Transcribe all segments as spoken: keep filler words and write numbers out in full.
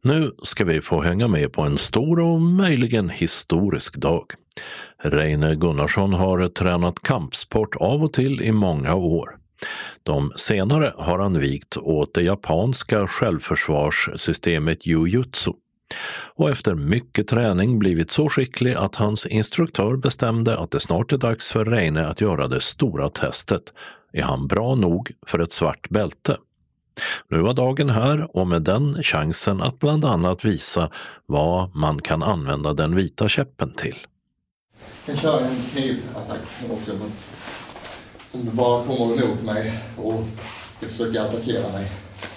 Nu ska vi få hänga med på en stor och möjligen historisk dag. Reine Gunnarsson har tränat kampsport av och till i många år. De senare har han vikt åt det japanska självförsvarssystemet jujutsu. Och efter mycket träning blivit så skicklig att hans instruktör bestämde att det snart är dags för Reine att göra det stora testet. Är han bra nog för ett svart bälte? Nu var dagen här och med den chansen att bland annat visa vad man kan använda den vita käppen till. Jag kan köra en knivattack också. Om du bara kommer emot mig och försöker attackera mig.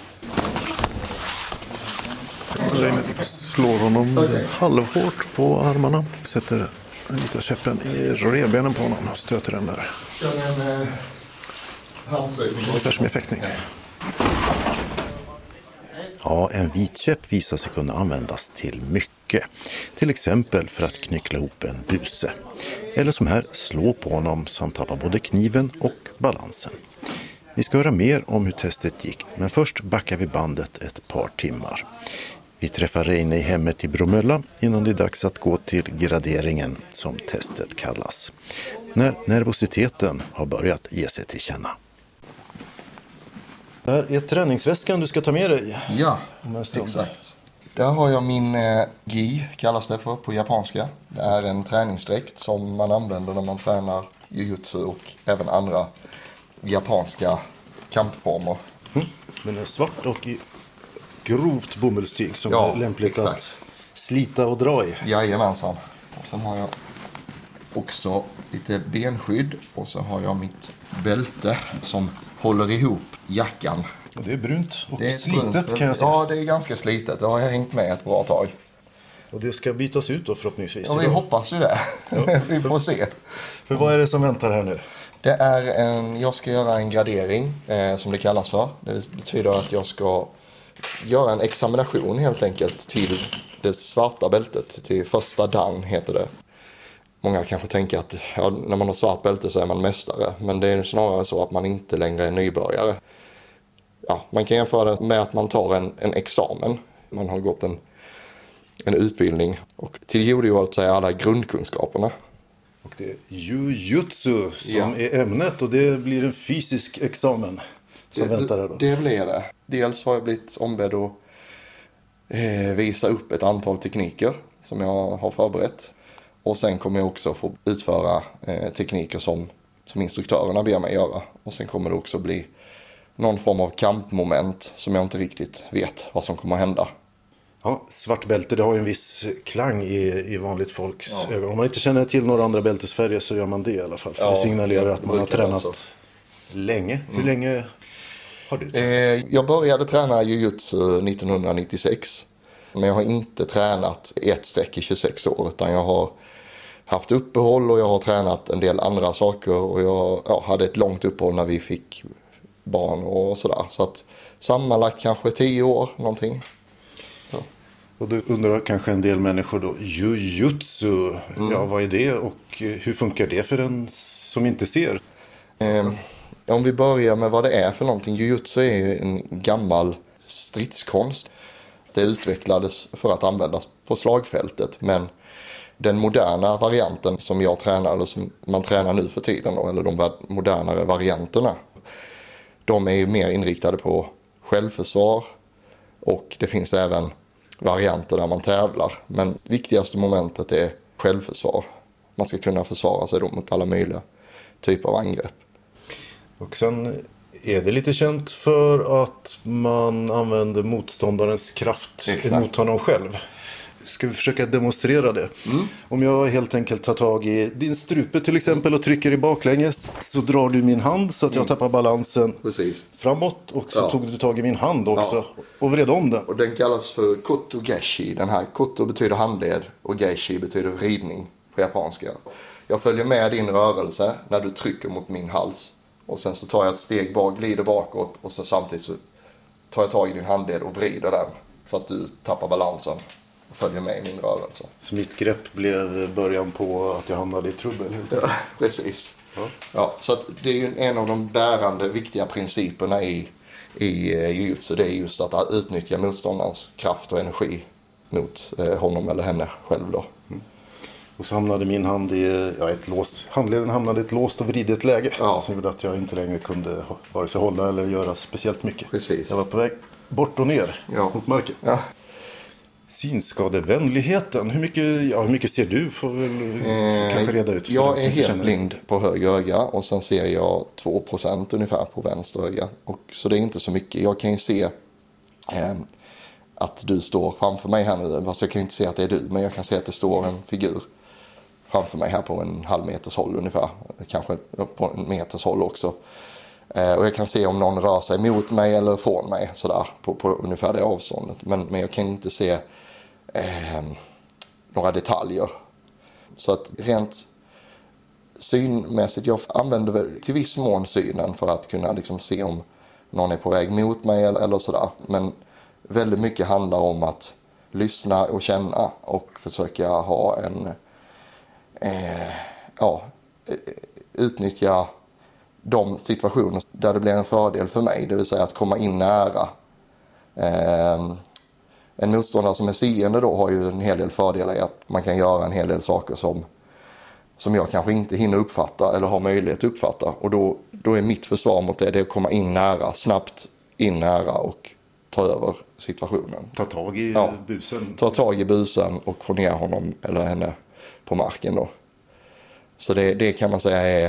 Slår honom okay. halvhårt på armarna. Sätter den vita käppen i revbenen på honom och stöter den där. Kör en eh, handstötning. Ungefär som i fäktning. Ja, en vit käpp visar sig kunna användas till mycket. Till exempel för att knyckla ihop en buse. Eller som här, slå på honom så han tappar både kniven och balansen. Vi ska höra mer om hur testet gick, men först backar vi bandet ett par timmar. Vi träffar Reine i hemmet i Bromölla innan det är dags att gå till graderingen som testet kallas. När nervositeten har börjat ge sig till känna. Det här är träningsväskan du ska ta med dig. Ja, exakt. Där har jag min eh, gi, kallas det för på japanska. Det är en träningsdräkt som man använder när man tränar jujutsu och även andra japanska kampformer. Mm. Den är svart och i grovt bomullstyg som ja, är lämpligt exakt. Att slita och dra i. Jajamensan. Och sen har jag också lite benskydd och så har jag mitt bälte som håller ihop jackan. Och det är brunt och det är slitet brunt. kan jag säga. Ja, det är ganska slitet. Det har jag hängt med ett bra tag. Och det ska bytas ut då förhoppningsvis. Ja, vi hoppas ju det. Ja. Vi får se. För vad är det som väntar här nu? Det är en, jag ska göra en gradering eh, som det kallas för. Det betyder att jag ska göra en examination helt enkelt till det svarta bältet. Till första dan heter det. Många kanske tänker att ja, när man har svart bälte så är man mästare. Men det är snarare så att man inte längre är nybörjare. Ja, man kan jämföra det med att man tar en, en examen. Man har gått en, en utbildning och tillgodogjort sig alla grundkunskaperna. Och det är jujutsu som ja. är ämnet och det blir en fysisk examen som det, väntar här då. Det blir det. Dels har jag blivit ombedd att eh, visa upp ett antal tekniker som jag har förberett. Och sen kommer jag också få utföra eh, tekniker som, som instruktörerna ber mig göra. Och sen kommer det också bli någon form av kampmoment som jag inte riktigt vet vad som kommer att hända. Ja, svart bälte, det har ju en viss klang i, i vanligt folks ja. ögon. Om man inte känner till några andra bältesfärger så gör man det i alla fall. För ja, det signalerar att man har tränat alltså. länge. Hur mm. länge har du tränat? Eh, jag började träna jujutsu nittonhundranittiosex. Men jag har inte tränat ett streck i tjugosex år utan jag har haft uppehåll och jag har tränat en del andra saker. Och jag ja, hade ett långt uppehåll när vi fick barn och sådär. Så att sammanlagt kanske tio år någonting. Ja. Och då undrar kanske en del människor då, jujutsu, mm. ja vad är det och hur funkar det för en som inte ser? Eh, om vi börjar med vad det är för någonting. Jujutsu är ju en gammal stridskonst. Det utvecklades för att användas på slagfältet men den moderna varianten som jag tränar eller som man tränar nu för tiden eller de modernare varianterna de är ju mer inriktade på självförsvar och det finns även varianter där man tävlar men viktigaste momentet är självförsvar. Man ska kunna försvara sig då mot alla möjliga typer av angrepp. Och sen är det lite känt för att man använder motståndarens kraft Exakt. Mot honom själv. Ska vi försöka demonstrera det? Mm. Om jag helt enkelt tar tag i din strupe till exempel och trycker i baklänges så drar du min hand så att jag mm. tappar balansen Precis. framåt och så ja. tog du tag i min hand också ja. och vred om den. Och den kallas för koto geshi. Den här koto betyder handled och geshi betyder vridning på japanska. Jag följer med din rörelse när du trycker mot min hals. Och sen så tar jag ett steg bak, glider bakåt och så samtidigt så tar jag tag i din handled och vrider den så att du tappar balansen och följer med i min rörelse. Så mitt grepp blev början på att jag hamnade i trubbel helt enkelt. Ja, precis. Ja. Ja, så att det är ju en av de bärande viktiga principerna i i jujutsu, det är just att utnyttja motståndarens kraft och energi mot honom eller henne själv då. Mm. Och så hamnade min hand i ja, ett lås. Handleden hamnade i ett låst och vridet läge. Ja. Så gjorde att jag inte längre kunde vare sig hålla eller göra speciellt mycket. Precis. Jag var på väg bort och ner ja. mot marken. Ja. Synskadevänligheten, hur mycket, ja, hur mycket ser du? Får väl eh, kanske reda ut. Jag är helt blind på höger öga och sen ser jag två procent ungefär på vänster öga. Och, så det är inte så mycket. Jag kan ju se eh, att du står framför mig här nu. Fast jag kan inte se att det är du, men jag kan se att det står en figur framför mig här på en halv meters håll ungefär. Kanske på en meters håll också. Eh, och jag kan se om någon rör sig mot mig eller från mig sådär på, på ungefär det avståndet. Men, men jag kan inte se eh, några detaljer. Så att rent synmässigt, jag använder väl till viss mån synen för att kunna liksom se om någon är på väg mot mig eller, eller sådär. Men väldigt mycket handlar om att lyssna och känna och försöka ha en eh, ja, utnyttja de situationer där det blir en fördel för mig, det vill säga att komma in nära. Eh, en motståndare som är seende då har ju en hel del fördelar i att man kan göra en hel del saker som, som jag kanske inte hinner uppfatta eller har möjlighet att uppfatta. Och då, då är mitt försvar mot det, det är att komma in nära, snabbt in nära och ta över situationen. Ta tag i ja, busen. Ta tag i busen och få ner honom eller henne på marken då. Så det, det kan man säga är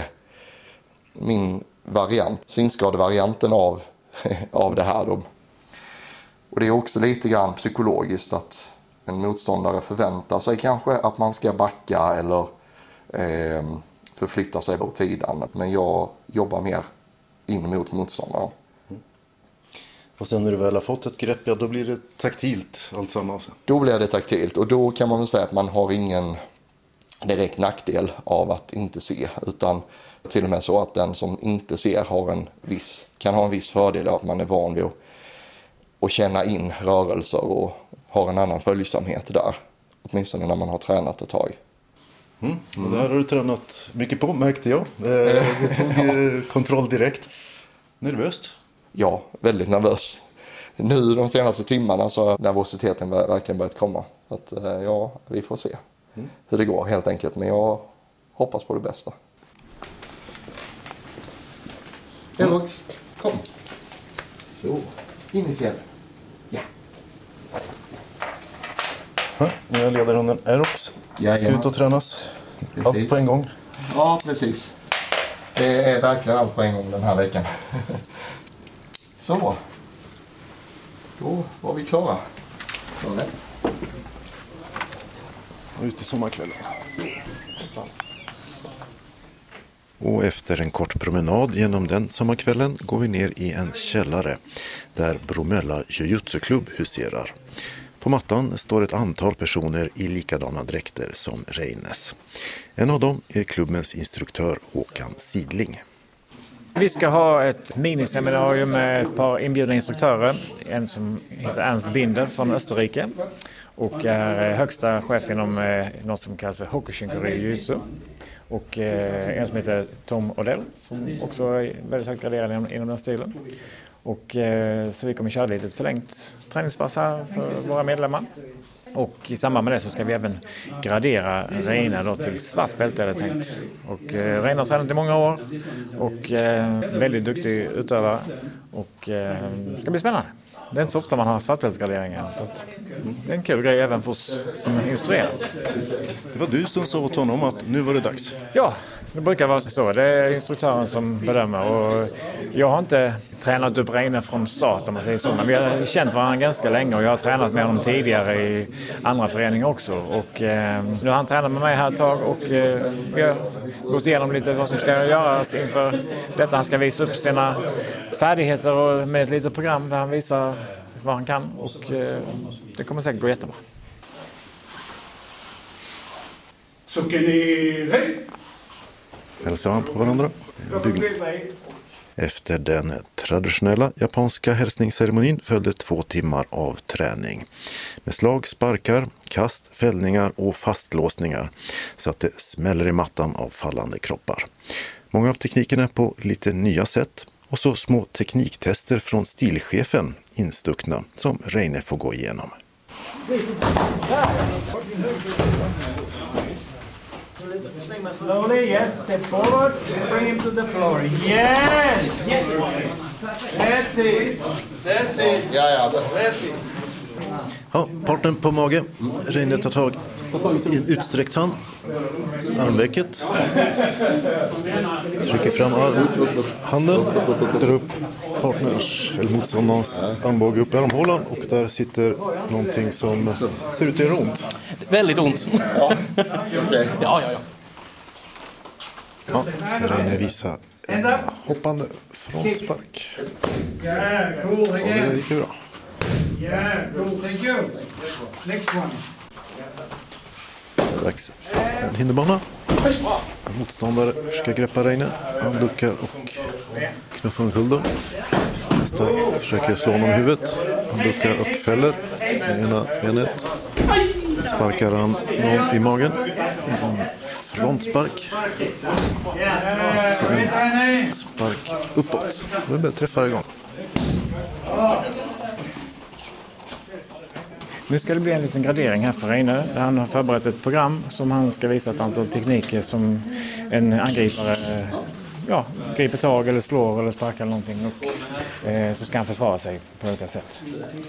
min variant, synskadevarianten av, av det här då. Och det är också lite grann psykologiskt att en motståndare förväntar sig kanske att man ska backa eller eh, förflytta sig på tiden. Men jag jobbar mer in mot motståndaren. Mm. Och sen när du väl har fått ett grepp, ja, då blir det taktilt alltsammans. Då blir det taktilt och då kan man väl säga att man har ingen direkt nackdel av att inte se, utan till och med så att den som inte ser har en viss, kan ha en viss fördel av att man är van vid att, att känna in rörelser och har en annan följsamhet där, åtminstone när man har tränat ett tag. Mm. Och det här har du tränat mycket på, märkte jag. Du tog kontroll direkt. Nervöst? Ja, väldigt nervös. Nu de senaste timmarna så har nervositeten verkligen börjat komma. Så att, ja, vi får se mm. hur det går helt enkelt. Men jag hoppas på det bästa. Evox, kom. Så, in i scenen. Ja. Ha, jag leder hunden Erox. Ja, ska ja. ut och tränas. Precis. Allt på en gång. Ja, precis. Det är verkligen allt på en gång den här veckan. Så. Då var vi klara. Så, och ut i sommarkvällen. Så. Och efter en kort promenad genom den sommarkvällen går vi ner i en källare där Bromölla Jujutsu-klubb huserar. På mattan står ett antal personer i likadana dräkter som Reines. En av dem är klubbens instruktör Håkan Sidling. Vi ska ha ett miniseminarium med ett par inbjudna instruktörer. En som heter Ernst Binder från Österrike och är högsta chef inom något som kallas för Hokushinkari Jujutsu. Och en som heter Tom Odell som också är väldigt högt graderad inom, inom den stilen. Och, så vi kommer köra lite förlängt träningspass här för våra medlemmar. Och i samband med det så ska vi även gradera Reine då till svart bälte är det tänkt. Och eh, Reine har tränat i många år och eh, väldigt duktig utövare. Och eh, det ska bli spännande. Det är inte så ofta man har svartbältsgraderingar så att, det är en kul grej även för oss som instruerar. Det var du som sa åt honom att nu var det dags. Ja, det brukar vara så. Det är instruktören som bedömer. Och jag har inte tränat upp Reine från start om man säger så. Men vi har känt varandra ganska länge och jag har tränat med honom tidigare i andra föreningar också. Och eh, nu har han tränat med mig här ett tag och eh, vi har gått igenom lite vad som ska göras inför detta. Han ska visa upp sina färdigheter och med ett litet program där han visar vad han kan. Och eh, det kommer säkert gå jättebra. Sukenere! Hälsar han på varandra. Efter den traditionella japanska hälsningsceremonin följde två timmar av träning. Med slag, sparkar, kast, fällningar och fastlåsningar så att det smäller i mattan av fallande kroppar. Många av teknikerna på lite nya sätt Och så små tekniktester från stilchefen instuckna som Reine får gå igenom. Slowly, yes. Step forward. Bring him to the floor. Yes! That's it. That's it. Ja, ja. That's it. Ja, partnern på mage. Reine tar tag i en utsträckt hand. Armvecket. Trycker fram arm, handen. Drar upp partners eller motståndarens armbåge upp i armhålan. Och där sitter någonting som ser ut att göra ont. Väldigt ont. Ja, okej. Ja, ja, ja. Ja, ska Reine visa en hoppande frontspark. Yeah, cool Och det again. gick ju bra. Yeah, cool. Thank you. Next one. Dags för en hinderbana. En motståndare försöker greppa Reine. Han duckar och knuffar omkull. Nästa försöker slå honom i huvudet. Han duckar och fäller med ena benet. Sparkar han någon i magen. En frontspark. Så en spark uppåt. Det börjar träffa igång. Nu ska det bli en liten gradering här för Reine. Han har förberett ett program som han ska visa ett antal tekniker som en angripare ja, griper tag eller slår eller sparkar eller någonting. Och, eh, så ska han försvara sig på olika sätt.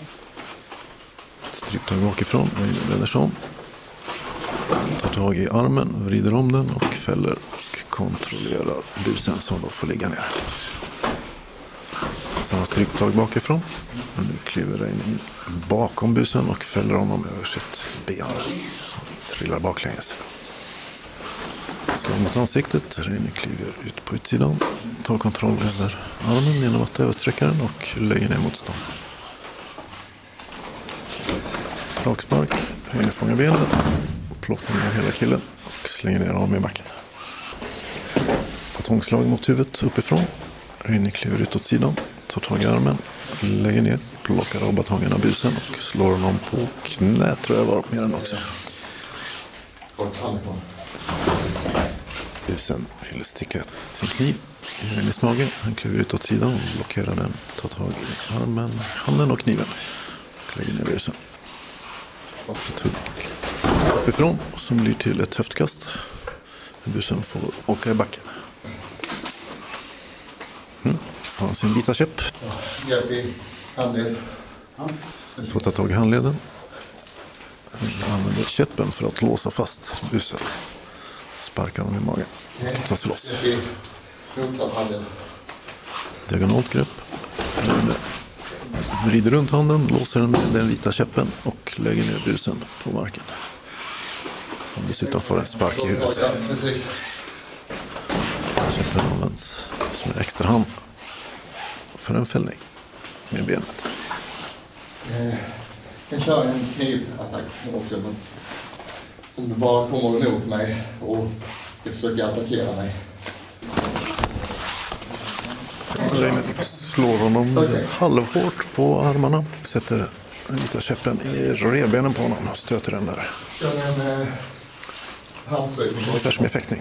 Stryptag bakifrån. Reine vänder sig om. Tar tag i armen, vrider om den och fäller och kontrollerar busen som då får ligga ner. Samma stryptag bakifrån. Och nu kliver Reine in bakom busen och fäller honom över sitt ben som trillar baklänges. Slår mot ansiktet. Reine kliver ut på utsidan. Tar kontroll över armen genom att översträcka den och lägger ner motstånd. Slagspark. Reine fångar benet. Plockar ner hela killen och slänger ner honom i backen. Batongslag mot huvudet uppifrån. Reine kliver ut åt sidan. Tar tag i armen, lägger ner, plockar av batongen av busen och slår honom på knä, tror jag var mer än också. Busen vill sticka sin kniv i Reines mage. Han kliver ut åt sidan och blockerar den, tar tag i armen, handen och kniven och lägger ner busen. Tugg uppifrån som blir till ett höftkast. Busen får åka i backen. Mm. Har sin vita käpp. Hjälp i handled. Får ta tag i handleden. Använder käppen för att låsa fast busen. Sparkar honom i magen. Och tar sig loss. Hjälp i motsatt handled. Diagonalt grepp. Vrider runt handen, låser den med den vita käppen och lägger ner busen på marken. Som dessutom får en spark i huvudet. Precis. Käppen används som en extra hand för en fällning med benet. Jag kan köra en knivattack också. Men om du bara kommer emot mig och ska försöka attackera mig. Reine slår honom halvhårt på armarna. Sätter den vita käppen i revbenen på honom och stöter den där. Kör en eh, handsvejning. Ungefär som i fäktning.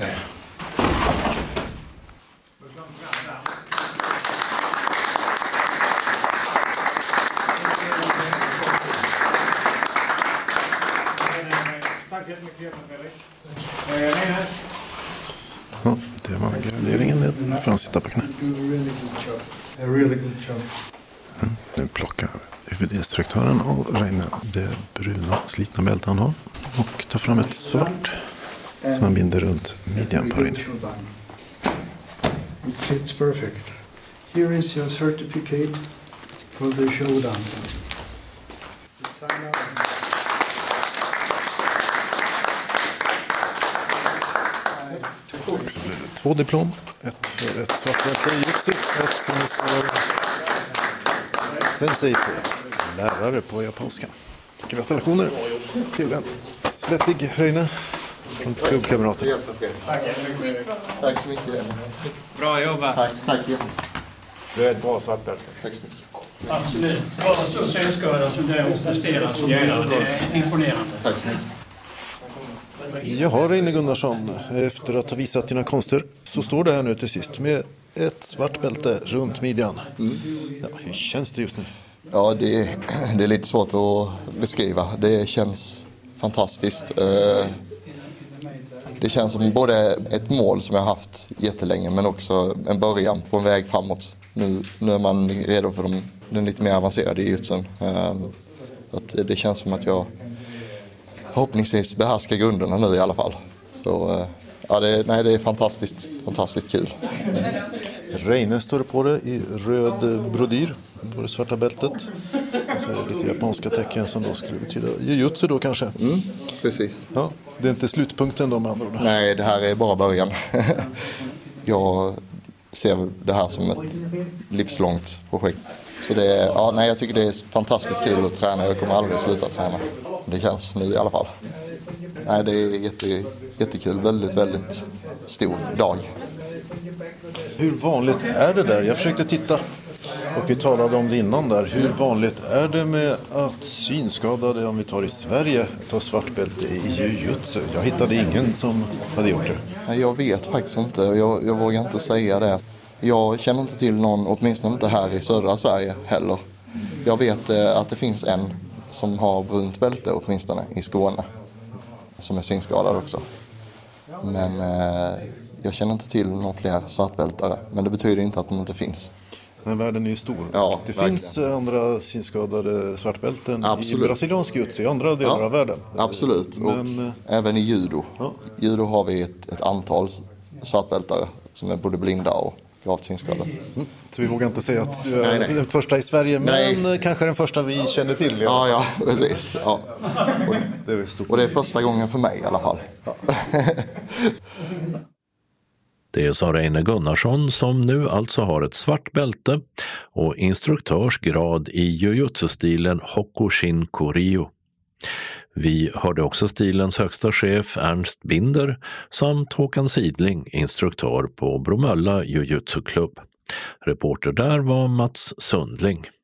Ja, det var graderingen. Nu får han sitta på knä. A really good job. Mm, nu plockar huvudinstruktören av Reine det bruna slitna bälte han har och tar fram ett svart som han binder runt midjan på Reine. It fits perfect. Here is your certificate for the showdown. Sign up. Så blir det två diplom. Ett för ett svart bälte i jutsu. Ett som är sensei på lärare på japanska. Gratulationer till en svettig Reine från klubbkamraten. Tack så mycket. Bra jobbat. Tack, tack. Du är ett bra svartbälte. Tack så mycket. Absolut. Bara så sällskadad som det hon presterar som gör, det är imponerande. Tack så mycket. Jaha, Reine Gunnarsson, efter att ha visat dina konster så står det här nu till sist med ett svart bälte runt midjan. Mm. Ja, hur känns det just nu? Ja, det är, det är lite svårt att beskriva. Det känns fantastiskt. Det känns som både ett mål som jag har haft jättelänge, men också en början på en väg framåt. Nu, nu är man redo för de, den lite mer avancerade jujutsun. Att det känns som att jag förhoppningsvis behärskar grunderna nu i alla fall. Så ja, det, nej, det är fantastiskt, fantastiskt kul. Reine står det på det i röd brodyr på det svarta bältet. Och så är det lite japanska tecken som då skulle betyda jujutsu då kanske. Mm, precis. Ja, det är inte slutpunkten då med andra ord. Nej, det här är bara början. Jag ser det här som ett livslångt projekt. Så det är, ja, nej, jag tycker det är fantastiskt kul att träna. Jag kommer aldrig sluta träna. Det känns nu i alla fall. Nej, det är jätte, jättekul. Väldigt, väldigt stor dag. Hur vanligt är det där? Jag försökte titta och vi talade om det innan där. Hur vanligt är det med att synskadade, om vi tar i Sverige, tar svartbälte i jujutsu? Jag hittade ingen som hade gjort det. Nej, jag vet faktiskt inte. Jag, jag vågar inte säga det. Jag känner inte till någon, åtminstone inte här i södra Sverige heller. Jag vet eh, att det finns en som har brunt bälte åtminstone i Skåne. Som är synskadad också. Men eh, jag känner inte till någon fler svartbältare. Men det betyder inte att de inte finns. Men världen är ju stor. Ja, det verkligen. Finns andra synskadade svartbälten Absolut. i brasiliansk jujutsu i andra delar ja, av världen. Absolut. Men, och även i judo. Ja. Judo har vi ett, ett antal svartbältare som är både blinda och gravt synskadade. Mm. Så vi vågar inte säga att du är nej, nej. den första i Sverige, men nej. kanske den första vi känner till. Ja, ja, precis. Ja. Och det är stort. Och det är första gången för mig i alla fall. Ja. Det sa Reine Gunnarsson som nu alltså har ett svart bälte och instruktörsgrad i jujutsu-stilen Hokushin Koryu. Vi hörde också stilens högsta chef Ernst Binder samt Håkan Sidling, instruktör på Bromölla Jujutsu-klubb. Reporter där var Mats Sundling.